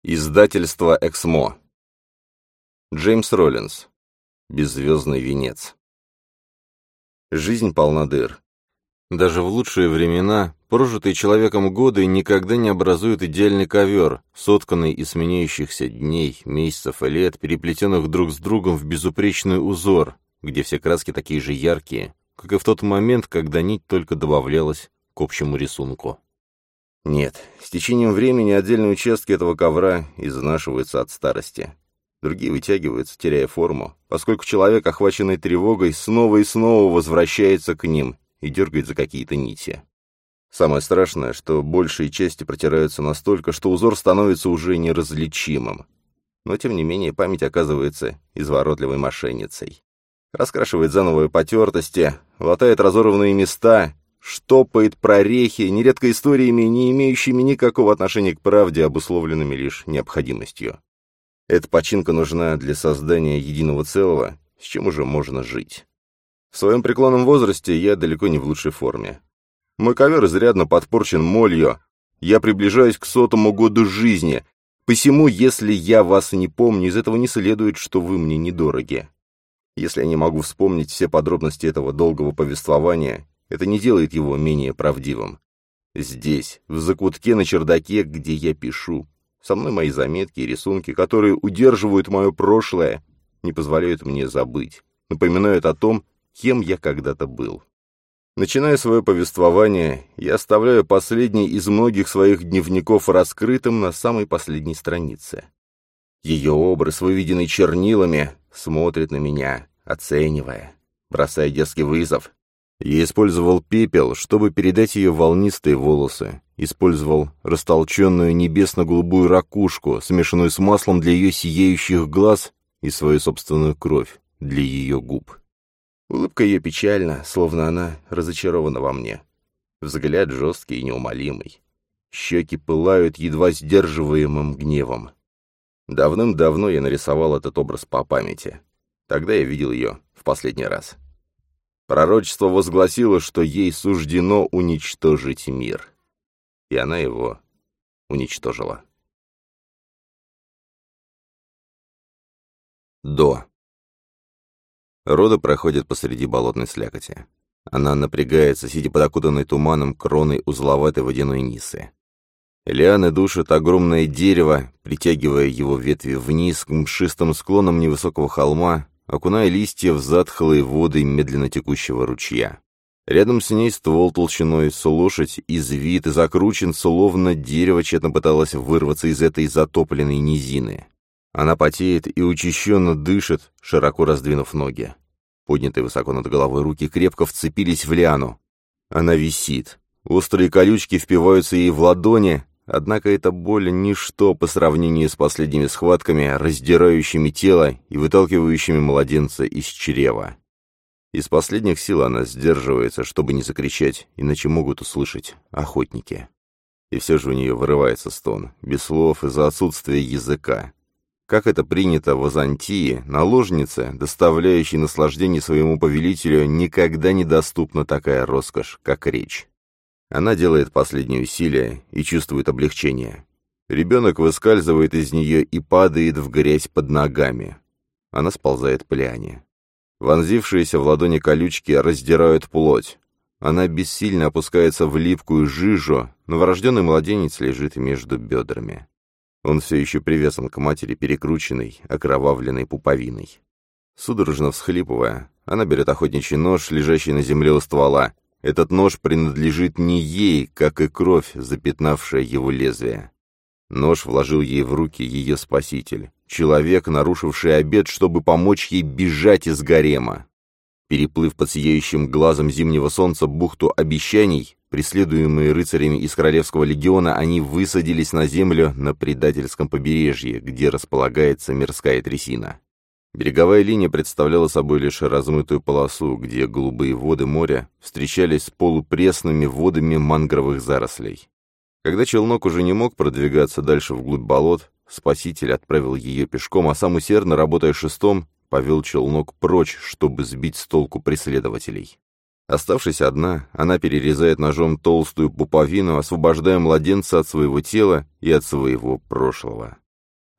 Издательство «Эксмо». Джеймс Роллинс. Беззвездный венец. Жизнь полна дыр. Даже в лучшие времена прожитые человеком годы никогда не образуют идеальный ковер, сотканный из сменяющихся дней, месяцев и лет, переплетенных друг с другом в безупречный узор, где все краски такие же яркие, как и в тот момент, когда нить только добавлялась к общему рисунку. Нет, с течением времени отдельные участки этого ковра изнашиваются от старости. Другие вытягиваются, теряя форму, поскольку человек, охваченный тревогой, снова и снова возвращается к ним и дергает за какие-то нити. Самое страшное, что большие части протираются настолько, что узор становится уже неразличимым. Но, тем не менее, память оказывается изворотливой мошенницей. Раскрашивает заново потертости, латает разорванные места, штопает прорехи, нередко историями, не имеющими никакого отношения к правде, обусловленными лишь необходимостью. Эта починка нужна для создания единого целого, с чем уже можно жить. В своем преклонном возрасте я далеко не в лучшей форме. Мой ковер изрядно подпорчен молью, я приближаюсь к 100-му году жизни, посему, если я вас не помню, из этого не следует, что вы мне недороги. Если я не могу вспомнить все подробности этого долгого повествования, это не делает его менее правдивым. Здесь, в закутке на чердаке, где я пишу, со мной мои заметки и рисунки, которые удерживают мое прошлое, не позволяют мне забыть, напоминают о том, кем я когда-то был. Начиная свое повествование, я оставляю последний из многих своих дневников раскрытым на самой последней странице. Ее образ, выведенный чернилами, смотрит на меня, оценивая, бросая детский вызов. Я использовал пепел, чтобы передать ее волнистые волосы, использовал растолченную небесно-голубую ракушку, смешанную с маслом для ее сияющих глаз, и свою собственную кровь для ее губ. Улыбка ее печальна, словно она разочарована во мне. Взгляд жесткий и неумолимый. Щеки пылают едва сдерживаемым гневом. Давным-давно я нарисовал этот образ по памяти. Тогда я видел ее в последний раз. Пророчество возгласило, что ей суждено уничтожить мир. И она его уничтожила. До. Рода проходит посреди болотной слякоти. Она напрягается, сидя под окутанной туманом кроной узловатой водяной нисы. Лианы душат огромное дерево, притягивая его ветви вниз к мшистым склонам невысокого холма, окуная листья в затхлые воды медленно текущего ручья. Рядом с ней ствол толщиной с лошадь извит и закручен, словно дерево тщетно пыталось вырваться из этой затопленной низины. Она потеет и учащенно дышит, широко раздвинув ноги. Поднятые высоко над головой руки крепко вцепились в лиану. Она висит. Острые колючки впиваются ей в ладони, однако эта боль — ничто по сравнению с последними схватками, раздирающими тело и выталкивающими младенца из чрева. Из последних сил она сдерживается, чтобы не закричать, иначе могут услышать охотники. И все же у нее вырывается стон, без слов из-за отсутствия языка. Как это принято в Византии, наложнице, доставляющей наслаждение своему повелителю, никогда не доступна такая роскошь, как речь. Она делает последние усилия и чувствует облегчение. Ребенок выскальзывает из нее и падает в грязь под ногами. Она сползает по лиане. Вонзившиеся в ладони колючки раздирают плоть. Она бессильно опускается в липкую жижу, новорожденный младенец лежит между бедрами. Он все еще привязан к матери перекрученной, окровавленной пуповиной. Судорожно всхлипывая, она берет охотничий нож, лежащий на земле у ствола. Этот нож принадлежит не ей, как и кровь, запятнавшая его лезвие. Нож вложил ей в руки ее спаситель, человек, нарушивший обет, чтобы помочь ей бежать из гарема. Переплыв под сияющим глазом зимнего солнца бухту обещаний, преследуемые рыцарями из Королевского легиона, они высадились на землю на предательском побережье, где располагается мирская трясина. Береговая линия представляла собой лишь размытую полосу, где голубые воды моря встречались с полупресными водами мангровых зарослей. Когда челнок уже не мог продвигаться дальше вглубь болот, спаситель отправил ее пешком, а сам, усердно работая шестом, повел челнок прочь, чтобы сбить с толку преследователей. Оставшись одна, она перерезает ножом толстую пуповину, освобождая младенца от своего тела и от своего прошлого.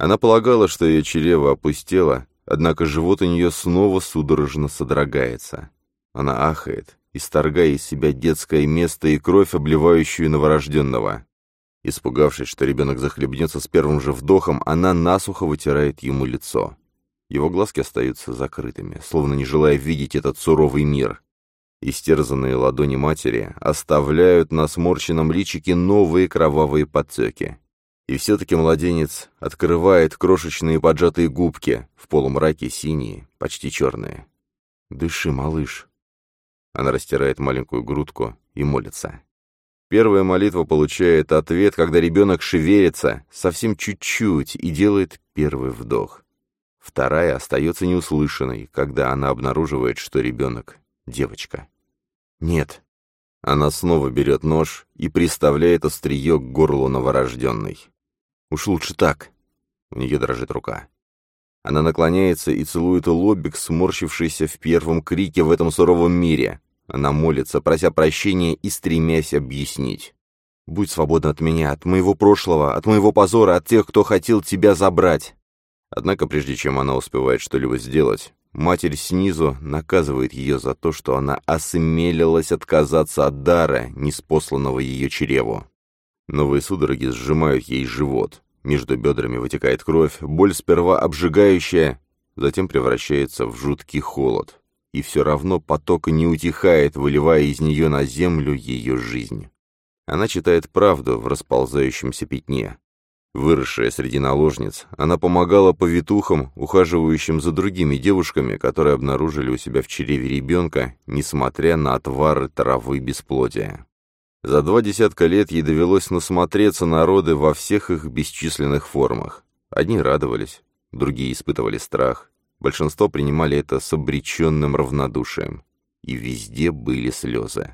Она полагала, что ее чрево опустело, однако живот у нее снова судорожно содрогается. Она ахает, исторгая из себя детское место и кровь, обливающую новорожденного. Испугавшись, что ребенок захлебнется с первым же вдохом, она насухо вытирает ему лицо. Его глазки остаются закрытыми, словно не желая видеть этот суровый мир. Истерзанные ладони матери оставляют на сморщенном личике новые кровавые подтеки. И все-таки младенец открывает крошечные поджатые губки, в полумраке синие, почти черные. «Дыши, малыш». Она растирает маленькую грудку и молится. Первая молитва получает ответ, когда ребенок шевелится совсем чуть-чуть и делает первый вдох. Вторая остается неуслышанной, когда она обнаруживает, что ребенок — девочка. «Нет». Она снова берет нож и приставляет острие к горлу новорожденной. «Уж лучше так». У нее дрожит рука. Она наклоняется и целует лобик, сморщившийся в первом крике в этом суровом мире. Она молится, прося прощения и стремясь объяснить. «Будь свободна от меня, от моего прошлого, от моего позора, от тех, кто хотел тебя забрать». Однако, прежде чем она успевает что-либо сделать, матерь снизу наказывает ее за то, что она осмелилась отказаться от дара, ниспосланного ее чреву. Новые судороги сжимают ей живот. Между бедрами вытекает кровь, боль сперва обжигающая, затем превращается в жуткий холод. И все равно поток не утихает, выливая из нее на землю ее жизнь. Она читает правду в расползающемся пятне. Выросшая среди наложниц, она помогала повитухам, ухаживающим за другими девушками, которые обнаружили у себя в чреве ребенка, несмотря на отвары травы бесплодия. За 20 лет ей довелось насмотреться на роды во всех их бесчисленных формах. Одни радовались, другие испытывали страх. Большинство принимали это с обреченным равнодушием. И везде были слезы.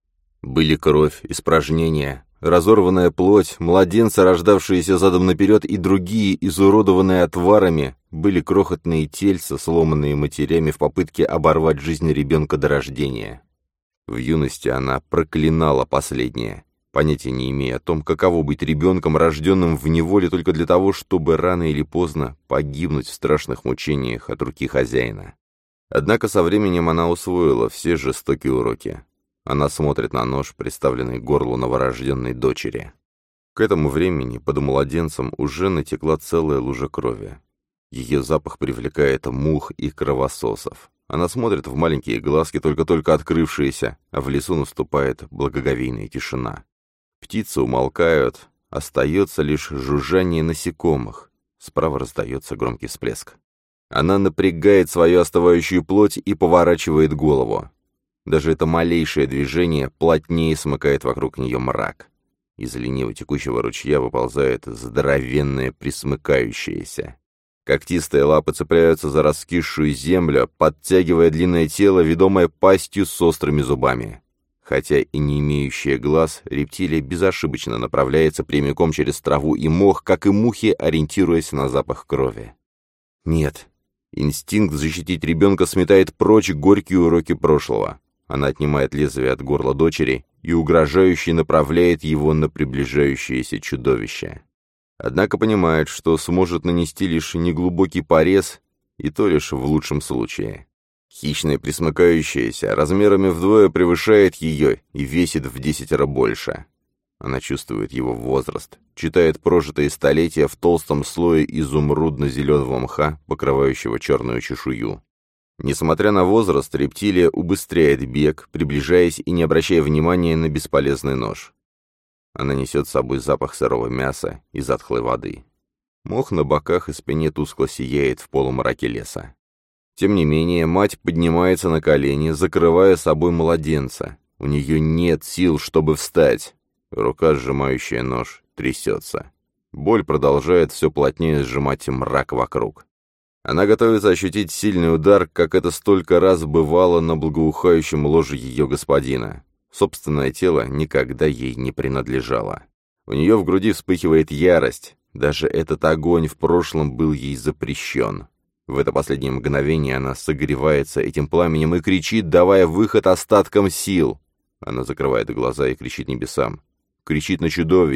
Были кровь, испражнения, разорванная плоть, младенцы, рождавшиеся задом наперед, и другие, изуродованные отварами, были крохотные тельца, сломанные матерями в попытке оборвать жизнь ребенка до рождения. В юности она проклинала последнее, понятия не имея о том, каково быть ребенком, рожденным в неволе только для того, чтобы рано или поздно погибнуть в страшных мучениях от руки хозяина. Однако со временем она усвоила все жестокие уроки. Она смотрит на нож, приставленный к горлу новорожденной дочери. К этому времени под младенцем уже натекла целая лужа крови. Ее запах привлекает мух и кровососов. Она смотрит в маленькие глазки, только-только открывшиеся, а в лесу наступает благоговейная тишина. Птицы умолкают, остается лишь жужжание насекомых. Справа раздается громкий всплеск. Она напрягает свою остывающую плоть и поворачивает голову. Даже это малейшее движение плотнее смыкает вокруг нее мрак. Из лениво текущего ручья выползает здоровенное присмыкающееся. Когтистые лапы цепляются за раскисшую землю, подтягивая длинное тело, ведомое пастью с острыми зубами. Хотя и не имеющая глаз, рептилия безошибочно направляется прямиком через траву и мох, как и мухи, ориентируясь на запах крови. Нет. Инстинкт защитить ребенка сметает прочь горькие уроки прошлого. Она отнимает лезвие от горла дочери и угрожающе направляет его на приближающееся чудовище. Однако понимает, что сможет нанести лишь неглубокий порез, и то лишь в лучшем случае. Хищное пресмыкающееся размерами вдвое превышает ее и весит в 10 раз больше. Она чувствует его возраст, читает прожитые столетия в толстом слое изумрудно-зеленого мха, покрывающего черную чешую. Несмотря на возраст, рептилия убыстряет бег, приближаясь и не обращая внимания на бесполезный нож. Она несет с собой запах сырого мяса и затхлой воды. Мох на боках и спине тускло сияет в полумраке леса. Тем не менее, мать поднимается на колени, закрывая собой младенца. У нее нет сил, чтобы встать. Рука, сжимающая нож, трясется. Боль продолжает все плотнее сжимать мрак вокруг. Она готовится ощутить сильный удар, как это столько раз бывало на благоухающем ложе ее господина. Собственное тело никогда ей не принадлежало. У нее в груди вспыхивает ярость. Даже этот огонь в прошлом был ей запрещен. В это последнее мгновение она согревается этим пламенем и кричит, давая выход остаткам сил. Она закрывает глаза и кричит небесам. Кричит на чудовище,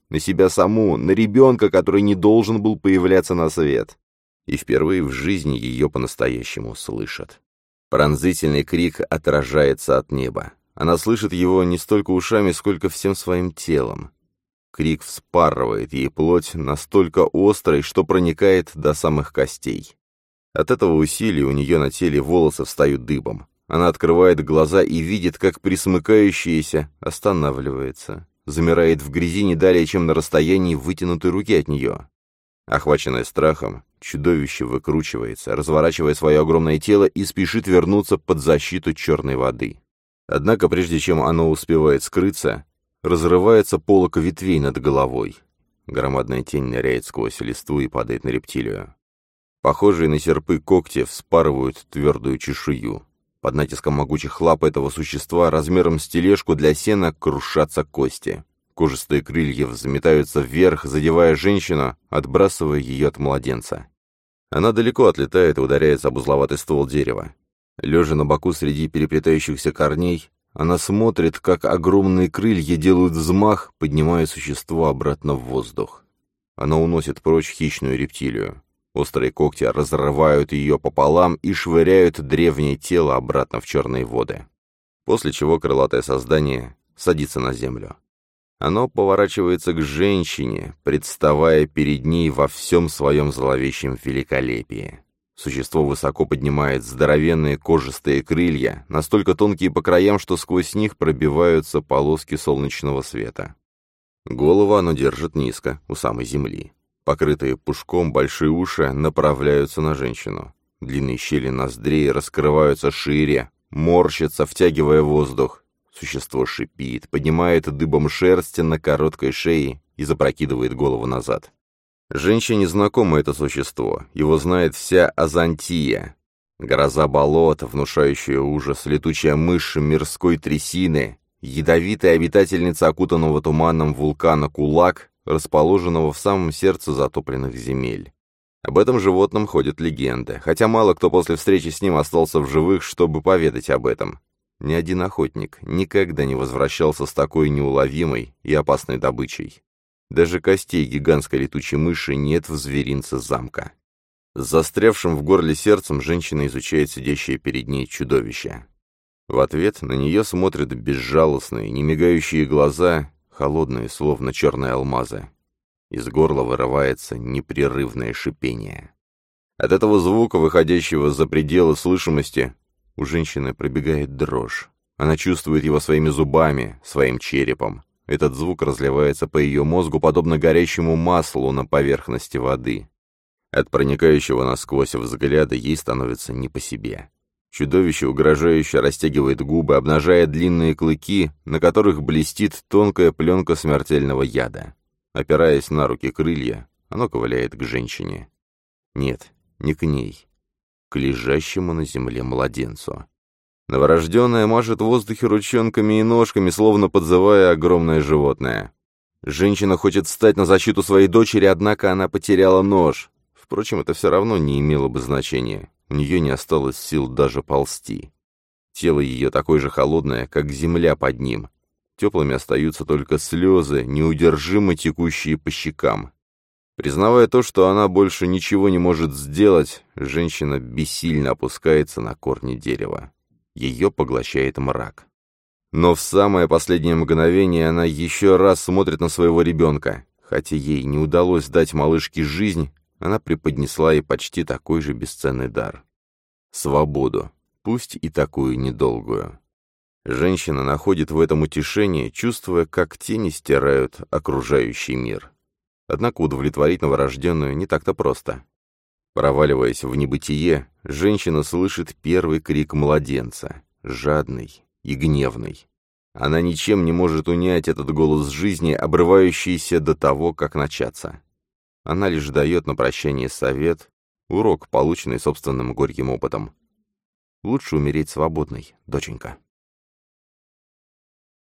на себя саму, на ребенка, который не должен был появляться на свет. И впервые в жизни ее по-настоящему слышат. Пронзительный крик отражается от неба. Она слышит его не столько ушами, сколько всем своим телом. Крик вспарывает ей плоть настолько острой, что проникает до самых костей. От этого усилия у нее на теле волосы встают дыбом. Она открывает глаза и видит, как присмыкающаяся останавливается, замирает в грязи не далее, чем на расстоянии вытянутой руки от нее. Охваченное страхом, чудовище выкручивается, разворачивая свое огромное тело и спешит вернуться под защиту черной воды. Однако, прежде чем оно успевает скрыться, разрывается полог ветвей над головой. Громадная тень ныряет сквозь листву и падает на рептилию. Похожие на серпы когти вспарывают твердую чешую. Под натиском могучих лап этого существа размером с тележку для сена крушатся кости. Кожистые крылья взметаются вверх, задевая женщину, отбрасывая ее от младенца. Она далеко отлетает и ударяется об узловатый ствол дерева. Лежа на боку среди переплетающихся корней, она смотрит, как огромные крылья делают взмах, поднимая существо обратно в воздух. Она уносит прочь хищную рептилию. Острые когти разрывают ее пополам и швыряют древнее тело обратно в черные воды. После чего крылатое создание садится на землю. Оно поворачивается к женщине, представая перед ней во всем своем зловещем великолепии. Существо высоко поднимает здоровенные кожистые крылья, настолько тонкие по краям, что сквозь них пробиваются полоски солнечного света. Голову оно держит низко, у самой земли. Покрытые пушком большие уши направляются на женщину. Длинные щели ноздрей раскрываются шире, морщатся, втягивая воздух. Существо шипит, поднимает дыбом шерсть на короткой шее и запрокидывает голову назад. Женщине знакомо это существо, его знает вся Азантия. Гроза болот, внушающая ужас, летучая мышь мирской трясины, ядовитая обитательница окутанного туманом вулкана Кулак, расположенного в самом сердце затопленных земель. Об этом животном ходят легенды, хотя мало кто после встречи с ним остался в живых, чтобы поведать об этом. Ни один охотник никогда не возвращался с такой неуловимой и опасной добычей. Даже костей гигантской летучей мыши нет в зверинце замка. С застрявшим в горле сердцем женщина изучает сидящее перед ней чудовище. В ответ на нее смотрят безжалостные, немигающие глаза, холодные, словно черные алмазы. Из горла вырывается непрерывное шипение. От этого звука, выходящего за пределы слышимости, у женщины пробегает дрожь. Она чувствует его своими зубами, своим черепом. Этот звук разливается по ее мозгу, подобно горящему маслу на поверхности воды. От проникающего насквозь взгляда ей становится не по себе. Чудовище угрожающе растягивает губы, обнажая длинные клыки, на которых блестит тонкая пленка смертельного яда. Опираясь на руки крылья, оно ковыляет к женщине. Нет, не к ней. К лежащему на земле младенцу. Новорожденная машет в воздухе ручонками и ножками, словно подзывая огромное животное. Женщина хочет встать на защиту своей дочери, однако она потеряла нож. Впрочем, это все равно не имело бы значения. У нее не осталось сил даже ползти. Тело ее такое же холодное, как земля под ним. Теплыми остаются только слезы, неудержимо текущие по щекам. Признавая то, что она больше ничего не может сделать, женщина бессильно опускается на корни дерева. Ее поглощает мрак. Но в самое последнее мгновение она еще раз смотрит на своего ребенка. Хотя ей не удалось дать малышке жизнь, она преподнесла ей почти такой же бесценный дар. Свободу, пусть и такую недолгую. Женщина находит в этом утешение, чувствуя, как тени стирают окружающий мир. Однако удовлетворить новорожденную не так-то просто. Проваливаясь в небытие, женщина слышит первый крик младенца, жадный и гневный. Она ничем не может унять этот голос жизни, обрывающийся до того, как начаться. Она лишь дает на прощание совет, урок, полученный собственным горьким опытом. Лучше умереть свободной, доченька.